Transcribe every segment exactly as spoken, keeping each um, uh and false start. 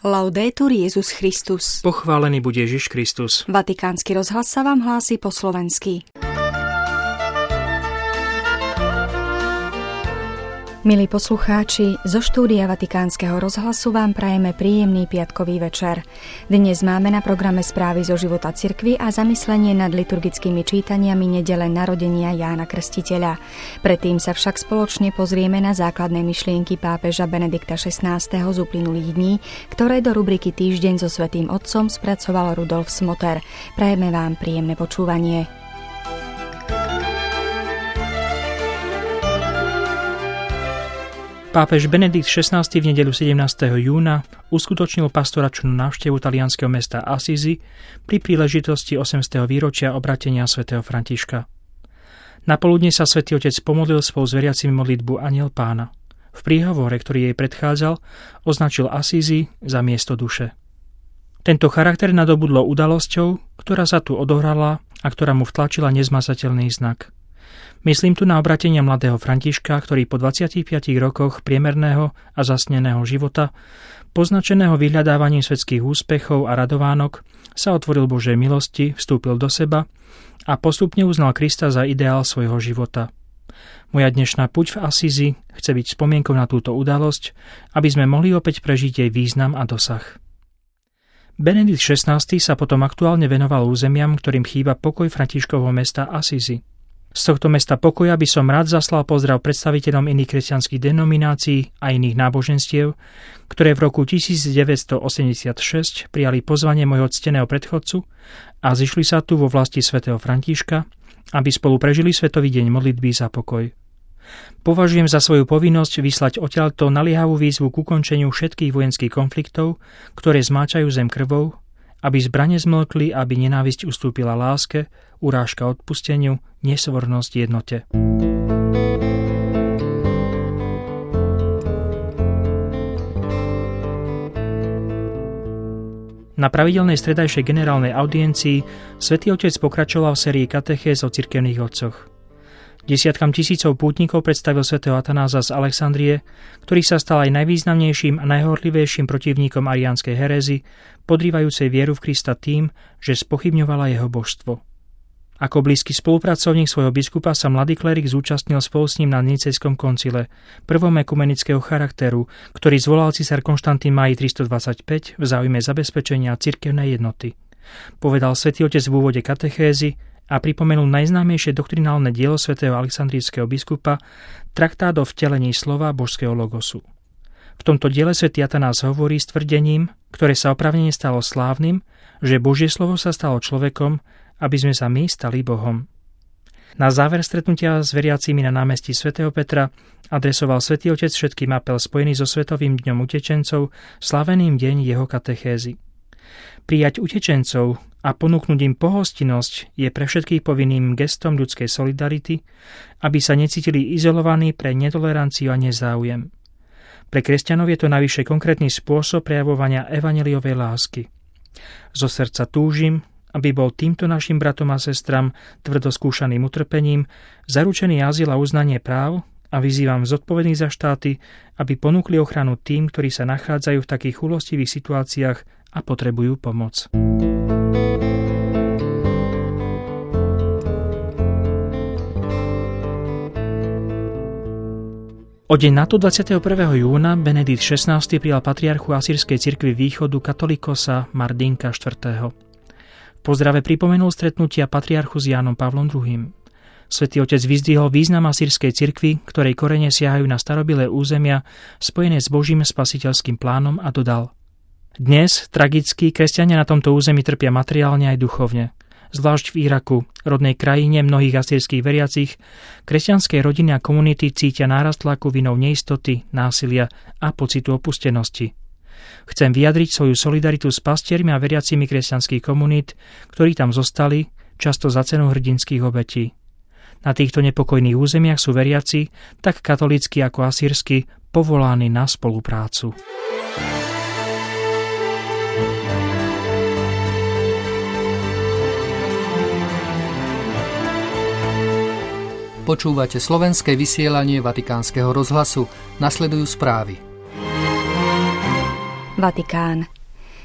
Laudetur Jesus Christus. Pochválený buď Ježiš Kristus. Vatikánsky rozhlas sa vám hlási po slovensky. Milí poslucháči, zo štúdia Vatikánskeho rozhlasu vám prajeme príjemný piatkový večer. Dnes máme na programe správy zo života cirkvi a zamyslenie nad liturgickými čítaniami nedele narodenia Jána Krstiteľa. Predtým sa však spoločne pozrieme na základné myšlienky pápeža Benedikta šestnásteho z uplynulých dní, ktoré do rubriky Týždeň so Svätým Otcom spracoval Rudolf Smoter. Prajeme vám príjemné počúvanie. Pápež Benedikt šestnásty v nedeľu sedemnásteho júna uskutočnil pastoračnú návštevu talianskeho mesta Assisi pri príležitosti osemstého výročia obratenia svätého Františka. Napoludne sa Svätý Otec pomodlil spolu s veriacimi modlitbu Anjel Pána. V príhovore, ktorý jej predchádzal, označil Assisi za miesto duše. Tento charakter nadobudlo udalosťou, ktorá sa tu odohrala a ktorá mu vtlačila nezmazateľný znak. Myslím tu na obratenia mladého Františka, ktorý po dvadsiatich piatich rokoch priemerného a zasneného života, poznačeného vyhľadávaním svetských úspechov a radovánok, sa otvoril Božej milosti, vstúpil do seba a postupne uznal Krista za ideál svojho života. Moja dnešná puť v Assisi chce byť spomienkou na túto udalosť, aby sme mohli opäť prežiť jej význam a dosah. Benedikt šestnásty sa potom aktuálne venoval územiam, ktorým chýba pokoj Františkovho mesta Assisi. Z tohto mesta pokoja by som rád zaslal pozdrav predstaviteľom iných kresťanských denominácií a iných náboženstiev, ktoré v roku tisícdeväťstoosemdesiatšesť prijali pozvanie môjho cteného predchodcu a zišli sa tu vo vlasti svätého Františka, aby spolu prežili Svetový deň modlitby za pokoj. Považujem za svoju povinnosť vyslať odtiaľto naliehavú výzvu k ukončeniu všetkých vojenských konfliktov, ktoré zmáčajú zem krvou, aby zbrane zmlkli, aby nenávisť ustúpila láske, urážka odpusteniu, nesvornosť jednote. Na pravidelnej stredajšej generálnej audiencii Svätý Otec pokračoval v sérii katechéz o cirkevných otcoch. Desiatkam tisícov pútnikov predstavil svätého Atanáza z Alexandrie, ktorý sa stal aj najvýznamnejším a najhorlivejším protivníkom ariánskej herézy, podrývajúcej vieru v Krista tým, že spochybňovala jeho božstvo. Ako blízky spolupracovník svojho biskupa sa mladý klerik zúčastnil spolu s ním na Nicejskom koncile, prvom ekumenického charakteru, ktorý zvolal císar Konštantín máji tristodvadsaťpäť v záujme zabezpečenia cirkevnej jednoty. Povedal Svätý Otec v úvode katechézy a pripomenul najznámejšie doktrinálne dielo svätého alexandrijského biskupa, traktát o vtelení slova božského logosu. V tomto diele svätý Atanás hovorí s tvrdením, ktoré sa oprávnene stalo slávnym, že Božie slovo sa stalo človekom, aby sme sa my stali Bohom. Na záver stretnutia s veriacimi na námestí svätého Petra adresoval Svätý Otec všetkým apel spojený so Svetovým dňom utečencov, slaveným deň jeho katechézy. Prijať utečencov a ponúknuť im pohostinnosť je pre všetkých povinným gestom ľudskej solidarity, aby sa necítili izolovaní pre netoleranciu a nezáujem. Pre kresťanov je to navyše konkrétny spôsob prejavovania evanjeliovej lásky. Zo srdca túžim, aby bol týmto našim bratom a sestram tvrdo skúšaným utrpením zaručený azyl a uznanie práv a vyzývam zodpovedných za štáty, aby ponúkli ochranu tým, ktorí sa nachádzajú v takých chúlostivých situáciách a potrebujú pomoc. O deň na to dvadsiateho prvého júna Benedikt šestnásty prijal patriarchu Asýrskej cirkvi východu katolikosa Martinka štvrtého. V pozdrave pripomenul stretnutia patriarchu s Jánom Pavlom druhým. Svätý Otec vyzdvihol význam Asýrskej cirkvi, ktorej korene siahajú na starobilé územia spojené s Božím spasiteľským plánom a dodal: Dnes, tragicky, kresťania na tomto území trpia materiálne aj duchovne. Zvlášť v Iraku, rodnej krajine mnohých asýrskych veriacich, kresťanské rodiny a komunity cítia nárast tlaku vinou neistoty, násilia a pocitu opustenosti. Chcem vyjadriť svoju solidaritu s pastiermi a veriacimi kresťanských komunít, ktorí tam zostali, často za cenu hrdinských obetí. Na týchto nepokojných územiach sú veriaci, tak katolícky ako asýrsky, povolaní na spoluprácu. Počúvate slovenské vysielanie Vatikánskeho rozhlasu. Nasledujú správy. Vatikán.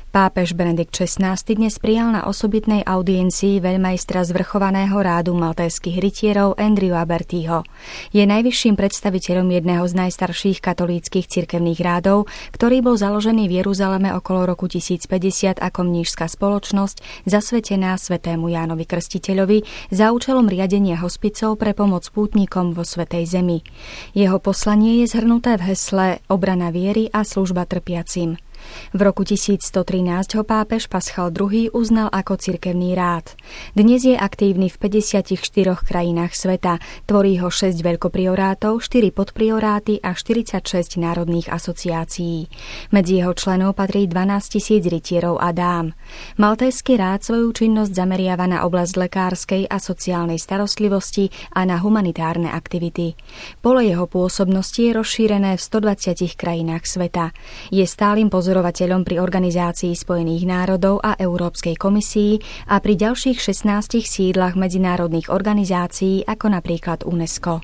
Pápež Benedikt šestnásty dnes prijal na osobitnej audiencii veľmajstra zvrchovaného rádu maltéskych rytierov Andrewa Bertieho. Je najvyšším predstaviteľom jedného z najstarších katolíckych cirkevných rádov, ktorý bol založený v Jeruzaleme okolo roku tisícpäťdesiat ako mníšska spoločnosť zasvetená svätému Jánovi Krstiteľovi za účelom riadenia hospicov pre pomoc pútnikom vo Svätej Zemi. Jeho poslanie je zhrnuté v hesle Obrana viery a služba trpiacim. V roku tisícstotrinásť ho pápež Paschal druhý uznal ako cirkevný rád. Dnes je aktívny v päťdesiatich štyroch krajinách sveta, tvorí ho šesť veľkopriorátov, štyri podprioráty a štyridsaťšesť národných asociácií. Medzi jeho členov patrí dvanásť tisíc rytierov a dám. Maltésky rád svoju činnosť zameriava na oblasť lekárskej a sociálnej starostlivosti a na humanitárne aktivity. Pole jeho pôsobnosti je rozšírené v stodvadsiatich krajinách sveta. Je stálym pozorovateľom pri Organizácii Spojených národov a Európskej komisii a pri ďalších šestnástich sídlach medzinárodných organizácií ako napríklad UNESCO.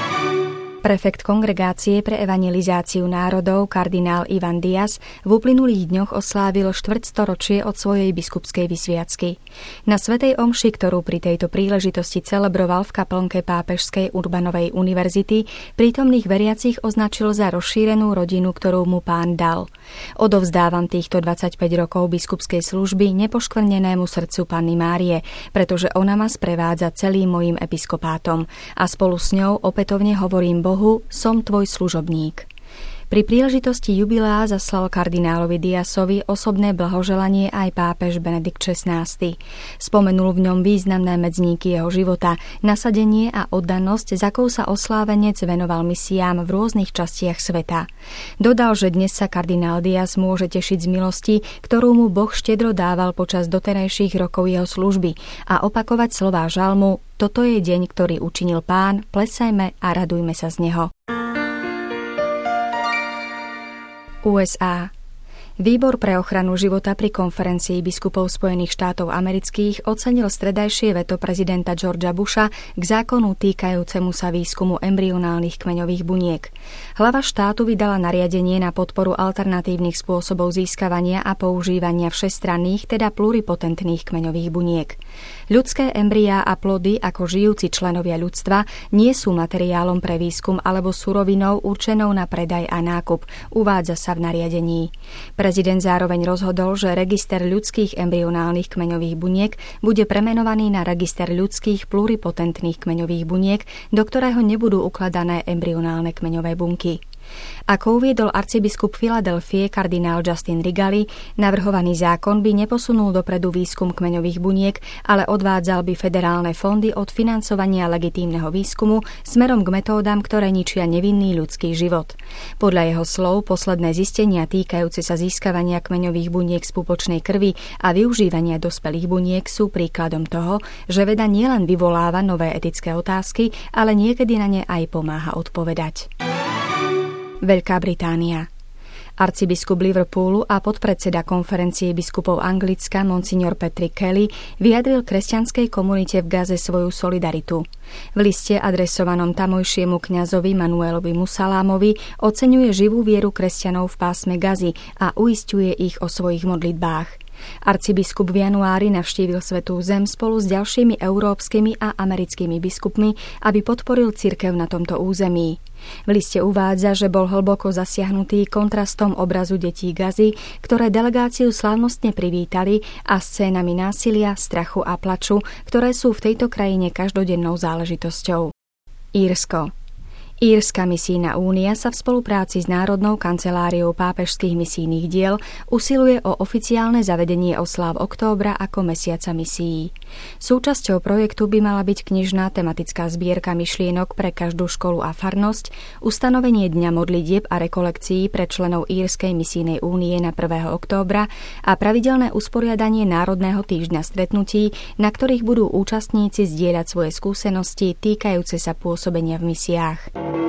Prefekt Kongregácie pre evangelizáciu národov kardinál Ivan Diaz v uplynulých dňoch oslávil štvrťstoročie od svojej biskupskej vysviacky. Na svätej omši, ktorú pri tejto príležitosti celebroval v kaplnke Pápežskej Urbanovej univerzity, prítomných veriacich označil za rozšírenú rodinu, ktorú mu Pán dal. Odovzdávam týchto dvadsaťpäť rokov biskupskej služby nepoškvrnenému srdcu Panny Márie, pretože ona ma sprevádza celým mojím episkopátom a spolu s ňou opätovne hovorím Bohu, som tvoj služobník. Pri príležitosti jubilea zaslal kardinálovi Diasovi osobné blahoželanie aj pápež Benedikt šestnásty. Spomenul v ňom významné medzníky jeho života, nasadenie a oddanosť, za akou sa oslávenec venoval misiám v rôznych častiach sveta. Dodal, že dnes sa kardinál Dias môže tešiť z milosti, ktorú mu Boh štedro dával počas doterajších rokov jeho služby a opakovať slová žalmu: Toto je deň, ktorý učinil Pán, plesajme a radujme sa z neho. ú es á. Výbor pre ochranu života pri konferencii biskupov Spojených štátov amerických ocenil stredajšie veto prezidenta Georgea Busha k zákonu týkajúcemu sa výskumu embryonálnych kmeňových buniek. Hlava štátu vydala nariadenie na podporu alternatívnych spôsobov získavania a používania všestranných, teda pluripotentných kmeňových buniek. Ľudské embryá a plody ako žijúci členovia ľudstva nie sú materiálom pre výskum alebo surovinou určenou na predaj a nákup, uvádza sa v nariadení. Prezident zároveň rozhodol, že register ľudských embryonálnych kmeňových buniek bude premenovaný na register ľudských pluripotentných kmeňových buniek, do ktorého nebudú ukladané embryonálne kmeňové bunky. Ako uviedol arcibiskup Filadelfie kardinál Justin Rigali, navrhovaný zákon by neposunul dopredu výskum kmeňových buniek, ale odvádzal by federálne fondy od financovania legitímneho výskumu smerom k metódam, ktoré ničia nevinný ľudský život. Podľa jeho slov posledné zistenia týkajúce sa získavania kmeňových buniek z pupočnej krvi a využívania dospelých buniek sú príkladom toho, že veda nielen vyvoláva nové etické otázky, ale niekedy na ne aj pomáha odpovedať. Veľká Británia. Arcibiskup Liverpoolu a podpredseda konferencie biskupov Anglicka monsignor Patrick Kelly vyjadril kresťanskej komunite v Gaze svoju solidaritu. V liste adresovanom tamojšiemu kňazovi Manuelovi Musalámovi oceňuje živú vieru kresťanov v pásme Gazy a uisťuje ich o svojich modlitbách. Arcibiskup v januári navštívil Svätú zem spolu s ďalšími európskymi a americkými biskupmi, aby podporil cirkev na tomto území. V liste uvádza, že bol hlboko zasiahnutý kontrastom obrazu detí Gazy, ktoré delegáciu slávnostne privítali, a scénami násilia, strachu a plaču, ktoré sú v tejto krajine každodennou záležitosťou. Írsko. Írska misijná únia sa v spolupráci s Národnou kanceláriou pápežských misijných diel usiluje o oficiálne zavedenie osláv októbra ako mesiaca misií. Súčasťou projektu by mala byť knižná tematická zbierka myšlienok pre každú školu a farnosť, ustanovenie dňa modlitieb a rekolekcií pre členov Írskej misijnej únie na prvého októbra a pravidelné usporiadanie Národného týždňa stretnutí, na ktorých budú účastníci zdieľať svoje skúsenosti týkajúce sa pôsobenia v misiách.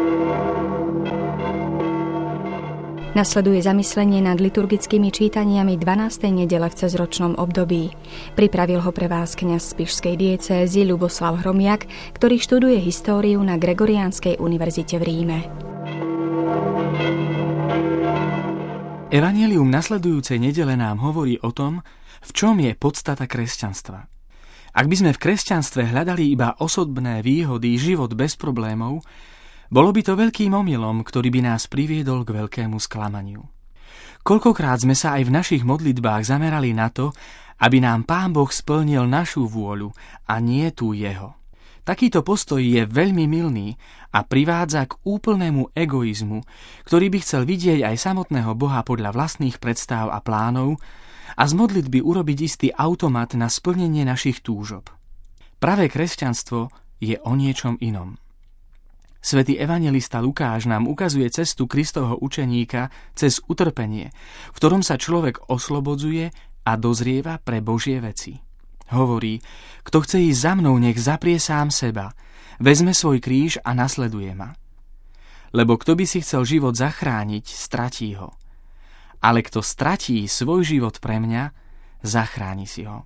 Nasleduje zamyslenie nad liturgickými čítaniami dvanástej nedele v cezročnom období. Pripravil ho pre vás kňaz z Spišskej diecézy Ľuboslav Hromiak, ktorý študuje históriu na Gregoriánskej univerzite v Ríme. Evanjelium nasledujúcej nedele nám hovorí o tom, v čom je podstata kresťanstva. Ak by sme v kresťanstve hľadali iba osobné výhody, život bez problémov, bolo by to veľkým omylom, ktorý by nás priviedol k veľkému sklamaniu. Koľkokrát sme sa aj v našich modlitbách zamerali na to, aby nám Pán Boh splnil našu vôľu a nie tú jeho. Takýto postoj je veľmi mylný a privádza k úplnému egoizmu, ktorý by chcel vidieť aj samotného Boha podľa vlastných predstáv a plánov a z modlitby urobiť istý automat na splnenie našich túžob. Pravé kresťanstvo je o niečom inom. Svätý evanjelista Lukáš nám ukazuje cestu Kristovho učeníka cez utrpenie, v ktorom sa človek oslobodzuje a dozrieva pre Božie veci. Hovorí, kto chce ísť za mnou, nech zaprie sám seba, vezme svoj kríž a nasleduje ma. Lebo kto by si chcel život zachrániť, stratí ho. Ale kto stratí svoj život pre mňa, zachráni si ho.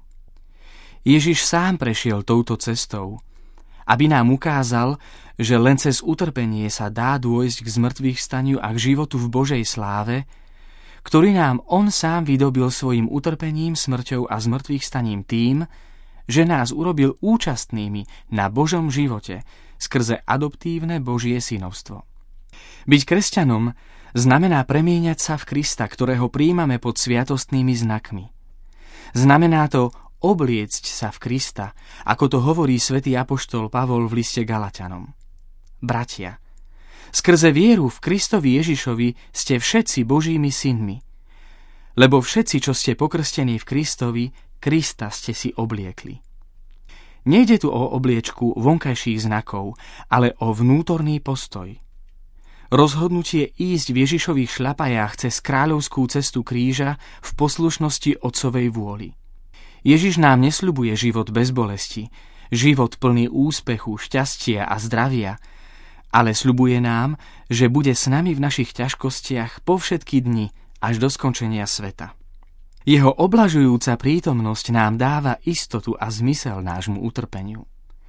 Ježiš sám prešiel touto cestou, aby nám ukázal, že len cez utrpenie sa dá dôjsť k zmŕtvychvstaniu a k životu v Božej sláve, ktorý nám on sám vydobil svojim utrpením, smrťou a zmŕtvychvstaním tým, že nás urobil účastnými na Božom živote skrze adoptívne Božie synovstvo. Byť kresťanom znamená premieňať sa v Krista, ktorého prijímame pod sviatostnými znakmi. Znamená to obliecť sa v Krista, ako to hovorí svätý apoštol Pavol v liste Galatianom. Bratia, skrze vieru v Kristovi Ježišovi ste všetci Božími synmi, lebo všetci, čo ste pokrstení v Kristovi, Krista ste si obliekli. Nejde tu o obliečku vonkajších znakov, ale o vnútorný postoj. Rozhodnutie ísť v Ježišových šľapajách cez kráľovskú cestu kríža v poslušnosti Otcovej vôli. Ježiš nám nesľubuje život bez bolesti, život plný úspechu, šťastia a zdravia, ale sľubuje nám, že bude s nami v našich ťažkostiach po všetky dni až do skončenia sveta. Jeho oblažujúca prítomnosť nám dáva istotu a zmysel nášmu utrpeniu.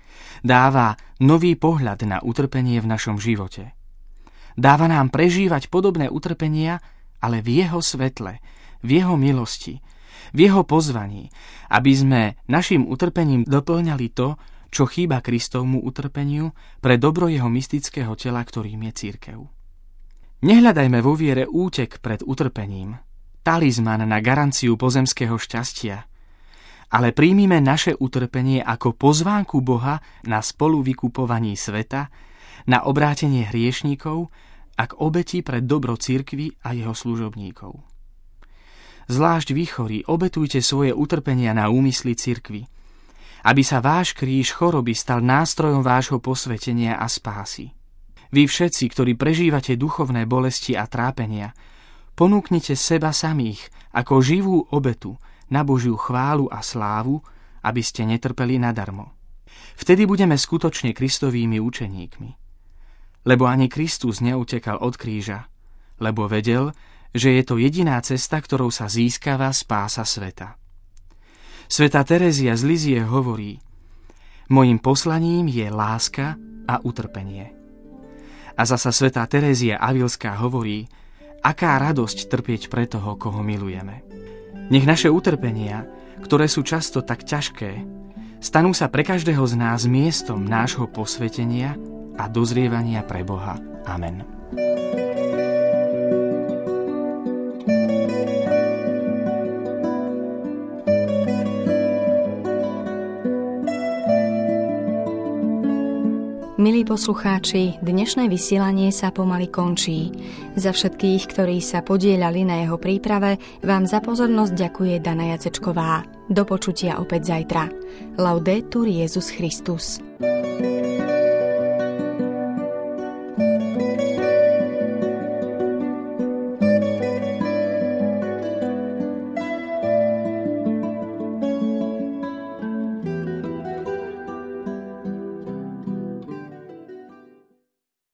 Dáva nový pohľad na utrpenie v našom živote. Dáva nám prežívať podobné utrpenia, ale v jeho svetle, v jeho milosti, v jeho pozvaní, aby sme našim utrpením doplňali to, čo chýba Kristovmu utrpeniu pre dobro jeho mystického tela, ktorým je cirkev. Nehľadajme vo viere útek pred utrpením, talizman na garanciu pozemského šťastia, ale príjmime naše utrpenie ako pozvánku Boha na spoluvykupovaní sveta, na obrátenie hriešníkov a k obeti pre dobro cirkvi a jeho služobníkov. Zvlášť vy, chorí, obetujte svoje utrpenia na úmysly cirkvi, aby sa váš kríž choroby stal nástrojom vášho posvetenia a spásy. Vy všetci, ktorí prežívate duchovné bolesti a trápenia, ponúknite seba samých ako živú obetu na Božiu chválu a slávu, aby ste netrpeli nadarmo. Vtedy budeme skutočne Kristovými učeníkmi. Lebo ani Kristus neutekal od kríža, lebo vedel, že je to jediná cesta, ktorou sa získava spása sveta. Svätá Terézia z Lizie hovorí: mojím poslaním je láska a utrpenie. A zasa svätá Terézia Avilská hovorí: aká radosť trpieť pre toho, koho milujeme. Nech naše utrpenia, ktoré sú často tak ťažké, stanú sa pre každého z nás miestom nášho posvetenia a dozrievania pre Boha. Amen. Milí poslucháči, dnešné vysielanie sa pomaly končí. Za všetkých, ktorí sa podieľali na jeho príprave, vám za pozornosť ďakuje Dana Jacečková. Do počutia opäť zajtra. Laudetur Jesus Christus.